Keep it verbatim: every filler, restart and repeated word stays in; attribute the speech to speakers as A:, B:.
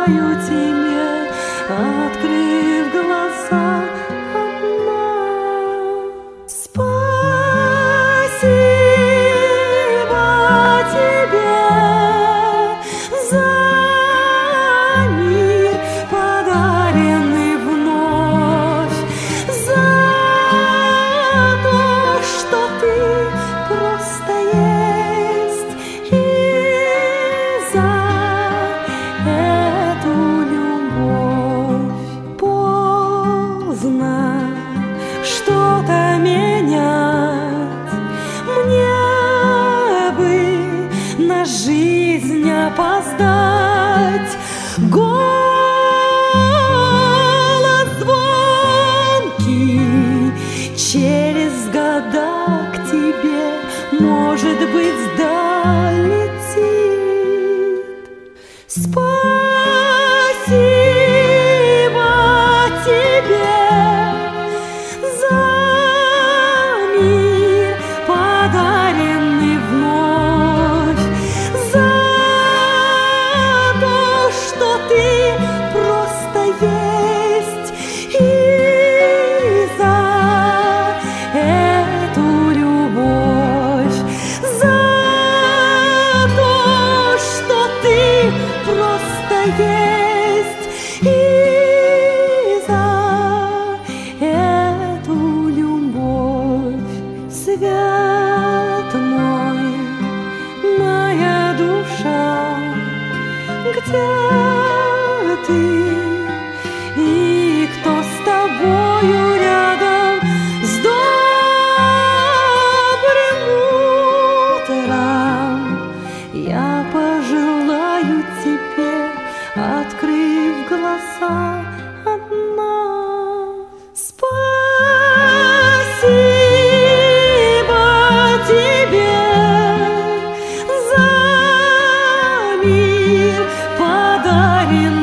A: пожелаю тебе, открыв глаза, одна. Спасибо тебе за мир, подаренный вновь, за то, что ты просто есть, и за эту любовь. Поздно что-то менять, мне бы на жизнь опоздать. Голос звонкий через года к тебе, может быть, долетит. Спасибо тебе за мир, подаренный вновь, за то, что ты просто есть, и за эту любовь, за то, что ты просто есть, и за эту любовь. Свет мой, моя душа, где ты и кто с тобою рядом? С добрым утром я пожелаю тебе, открыв глаза, одна. Спасибо тебе за мир, подаренный